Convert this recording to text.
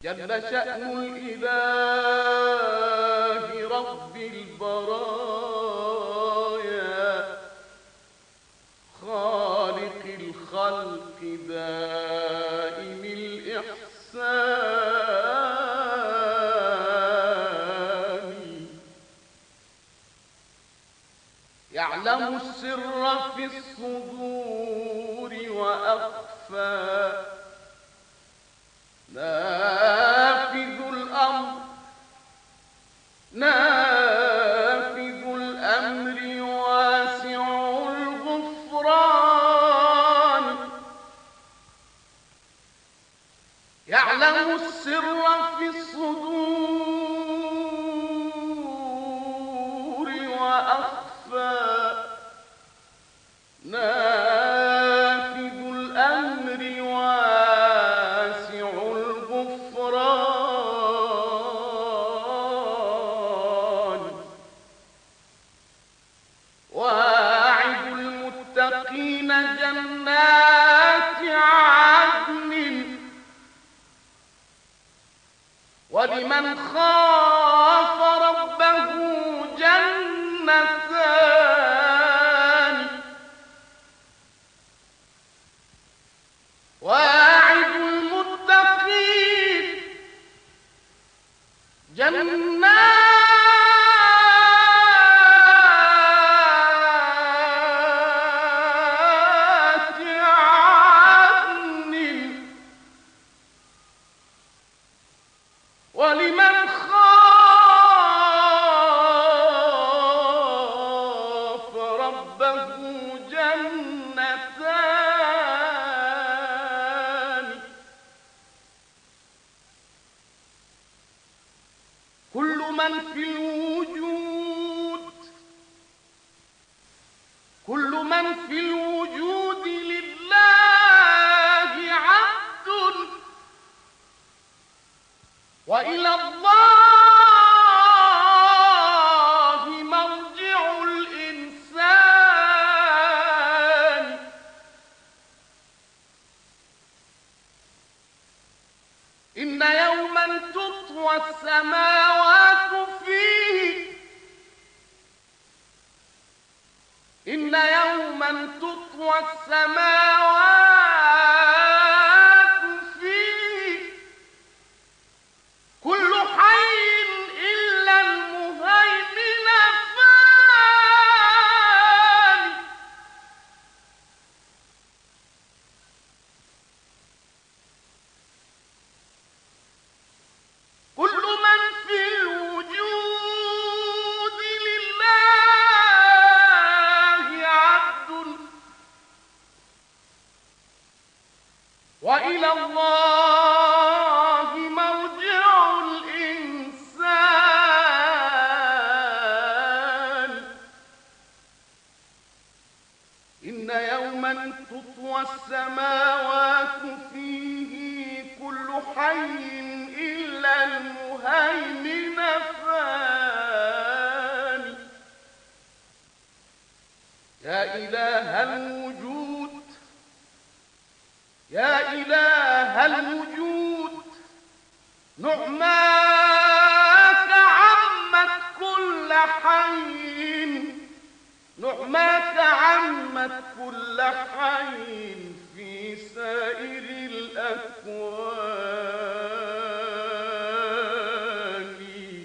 جل شأن الإله رب البرايا خالق الخلق دائم الإحسان يعلم السر في الصدور وأخفى نافذ الأمر واسع الغفران يعلم السر في الصدور وأخفى نافذ الأمر واسع الغفران واعد المتقين جنات عدن ولمن خاف ربه جنتان واعد المتقين جنات عدن ولمن خاف ربه جنتان كل من في الوجود لله عبد وإلى الله مرجع الإنسان إن يوما تطوى السماوات فيه إن يوما تطوى السماوات فيه كل حي إلا المهيمن فان كل من في الوجود لله عبد وإلى الله مرجع الإنسان إن يوما تطوى السماوات فيه كل حي إلا المهيمن فان يا إله الوجود يا إله الوجود نعماك عمت كل حي نعماك عمت كل حي في سائر الأكوان